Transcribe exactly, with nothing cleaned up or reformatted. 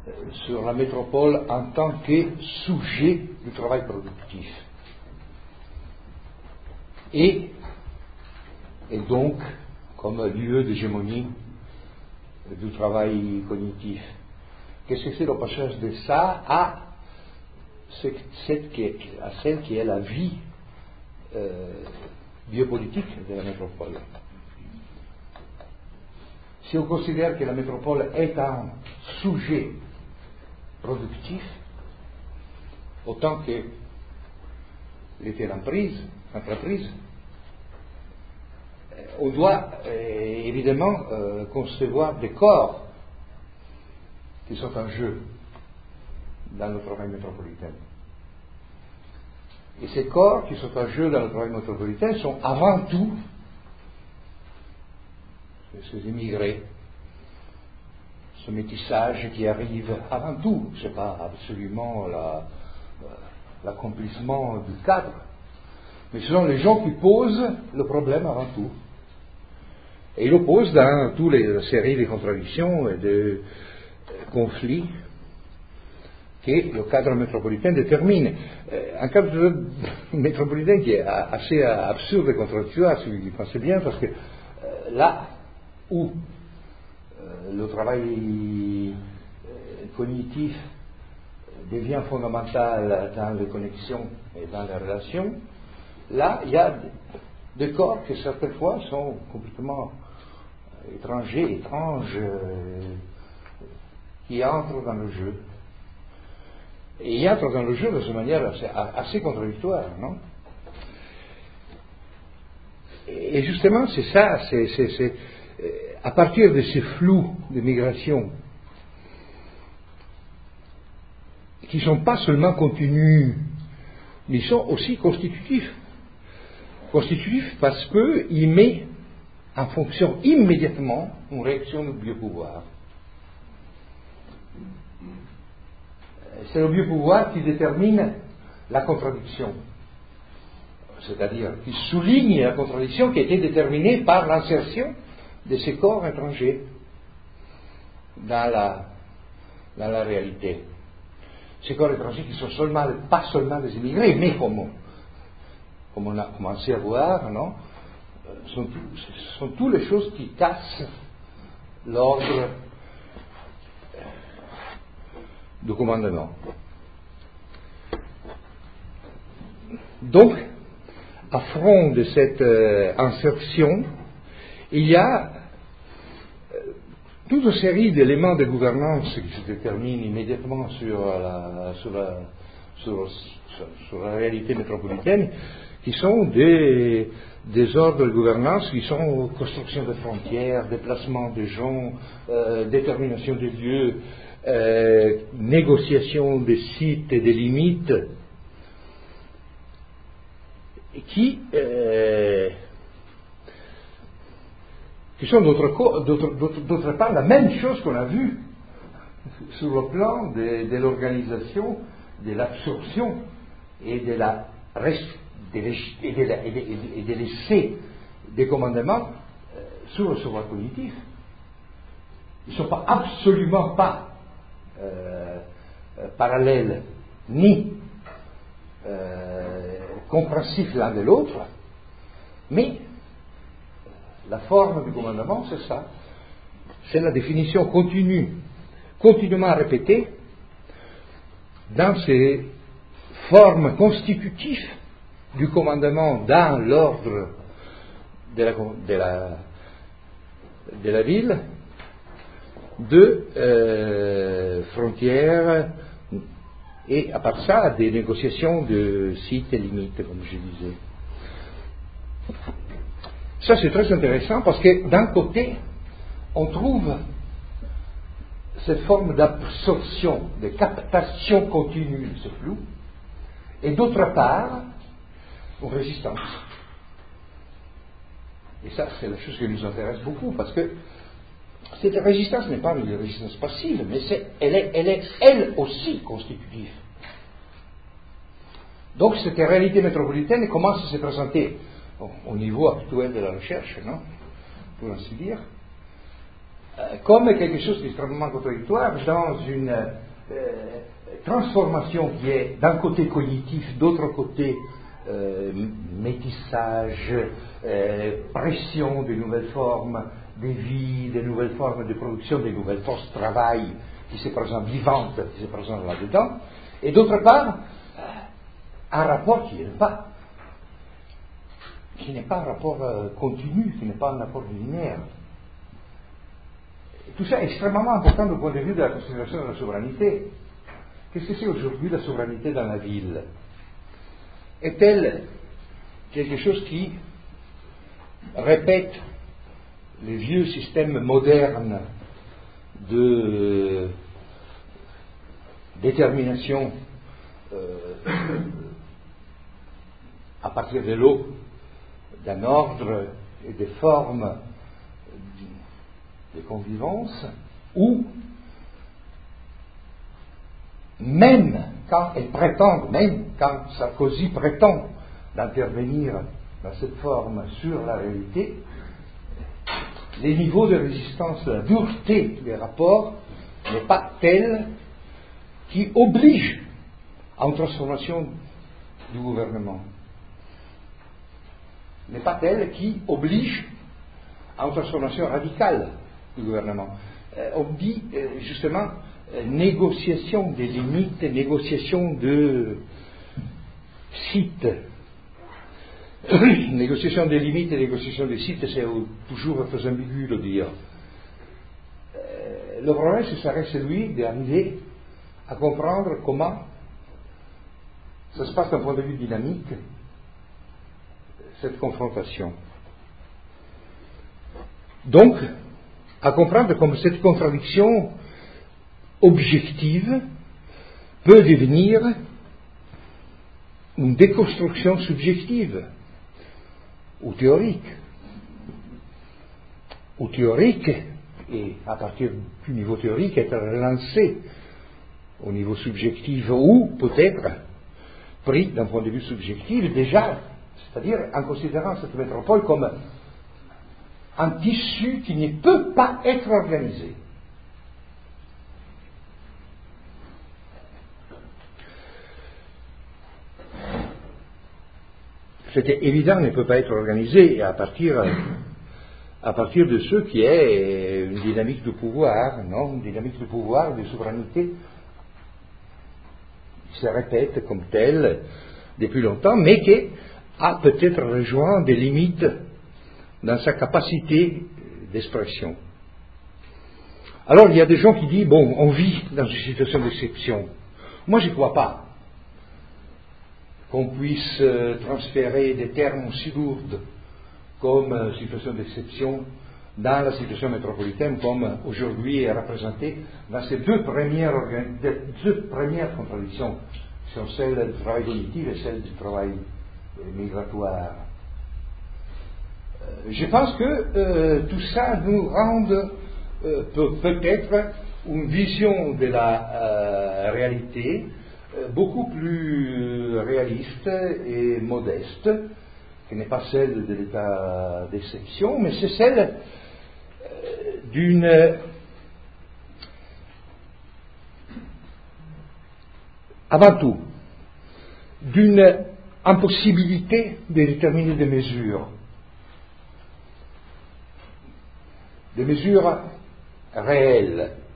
sur la métropole en tant que sujet du travail productif. Et, et donc, comme lieu d'hégémonie du travail cognitif. Qu'est-ce que c'est le passage de ça à, cette qui est, à celle qui est la vie euh, biopolitique de la métropole? Si on considère que la métropole est un sujet productif, autant que l'était l'entreprise, l'entreprise, on doit euh, évidemment euh, concevoir des corps qui sont en jeu dans le travail métropolitain. Et ces corps qui sont en jeu dans le travail métropolitain sont avant tout ces immigrés, ce métissage qui arrive avant tout. Ce n'est pas absolument la, l'accomplissement du cadre, mais ce sont les gens qui posent le problème avant tout. Et ils le posent dans toutes les séries de contradictions et de conflits que le cadre métropolitain détermine. Un cadre métropolitain qui est assez absurde et contradictoire, si vous y pensez bien, parce que là où le travail cognitif devient fondamental dans les connexions et dans les relations, là il y a des corps qui certaines fois sont complètement étrangers, étranges, qui entrent dans le jeu. Et ils entrent dans le jeu de cette manière assez, assez contradictoire, non? Et justement, c'est ça, c'est, c'est, c'est à partir de ces flous de migration, qui ne sont pas seulement continus, mais sont aussi constitutifs. Constitutifs parce qu'ils mettent en fonction immédiatement une réaction du biopouvoir. C'est le biopouvoir qui détermine la contradiction, c'est-à-dire qui souligne la contradiction qui a été déterminée par l'insertion de ces corps étrangers dans la, dans la réalité. Ces corps étrangers qui sont seulement, pas seulement des immigrés, mais comme, comme on a commencé à voir, non, sont, tout, sont toutes les choses qui cassent l'ordre du commandement. Donc, à front de cette euh, insertion, il y a euh, toute une série d'éléments de gouvernance qui se déterminent immédiatement sur la, sur la, sur, sur, sur la réalité métropolitaine, qui sont des, des ordres de gouvernance qui sont construction de frontières, déplacement des gens, euh, détermination des lieux, euh, négociation des sites et des limites, qui, euh, qui sont d'autre, d'autre, d'autre, d'autre part la même chose qu'on a vu sur le plan de, de l'organisation, de l'absorption et de la et de, et de, et de, et de l'essai des commandements euh, sur le savoir cognitif. Ils ne sont pas absolument pas euh, euh, parallèles ni euh, compréhensifs l'un de l'autre, mais la forme du commandement, c'est ça. C'est la définition continue, continuellement répétée dans ces formes constitutives du commandement dans l'ordre de la, de la, de la ville, de euh, frontières, et à part ça, des négociations de sites et limites, comme je disais. Ça, c'est très intéressant parce que d'un côté, on trouve cette forme d'absorption, de captation continue de ce flou, et d'autre part, une résistance. Et ça, c'est la chose qui nous intéresse beaucoup, parce que cette résistance n'est pas une résistance passive, mais c'est, elle, est, elle est elle aussi constitutive. Donc cette réalité métropolitaine commence à se présenter au, au niveau actuel de la recherche, non, pour ainsi dire, euh, comme quelque chose d'extrêmement contradictoire dans une euh, transformation qui est d'un côté cognitif, d'autre côté euh, métissage, euh, pression de nouvelles formes de vie, de nouvelles formes de production, de nouvelles forces de travail qui se présentent vivantes, qui se présentent là-dedans, et d'autre part, un rapport qui n'est pas, qui n'est pas un rapport euh, continu, qui n'est pas un rapport linéaire. Et tout ça est extrêmement important du point de vue de la considération de la souveraineté. Qu'est-ce que c'est aujourd'hui la souveraineté dans la ville? Est-elle quelque chose qui répète les vieux systèmes modernes de détermination euh, à partir de l'eau, d'un ordre et des formes de convivence, ou même quand elle prétend, même quand Sarkozy prétend d'intervenir dans cette forme sur la réalité, les niveaux de résistance, la dureté des rapports n'est pas telle qui oblige à une transformation du gouvernement. N'est pas telle qui oblige à une transformation radicale du gouvernement. Euh, on dit euh, justement euh, négociation des limites, négociation de sites. Négociation des limites et négociation des sites, c'est toujours très ambigu de dire. Euh, le problème, ce serait celui d'arriver à comprendre comment ça se passe d'un point de vue dynamique, cette confrontation. Donc, à comprendre comment cette contradiction objective peut devenir une déconstruction subjective ou théorique. Ou théorique, et à partir du niveau théorique, être relancé au niveau subjectif, ou peut-être pris d'un point de vue subjectif déjà, c'est-à-dire en considérant cette métropole comme un tissu qui ne peut pas être organisé. C'était évident, ne peut pas être organisé à partir, à partir de ce qui est une dynamique de pouvoir, non, une dynamique de pouvoir, de souveraineté, qui se répète comme telle depuis longtemps, mais qui a peut-être rejoint des limites dans sa capacité d'expression. Alors il y a des gens qui disent, bon, on vit dans une situation d'exception. Moi je ne crois pas qu'on puisse euh, transférer des termes aussi lourds comme euh, situation d'exception dans la situation métropolitaine, comme aujourd'hui est représenté dans ces deux premières, organ... deux premières contradictions, qui sont celles du travail cognitif et celles du travail euh, migratoire. Euh, je pense que euh, tout ça nous rend euh, peut, peut-être une vision de la euh, réalité beaucoup plus réaliste et modeste, qui n'est pas celle de l'état d'exception, mais c'est celle d'une, avant tout, d'une impossibilité de déterminer des mesures, des mesures réelles,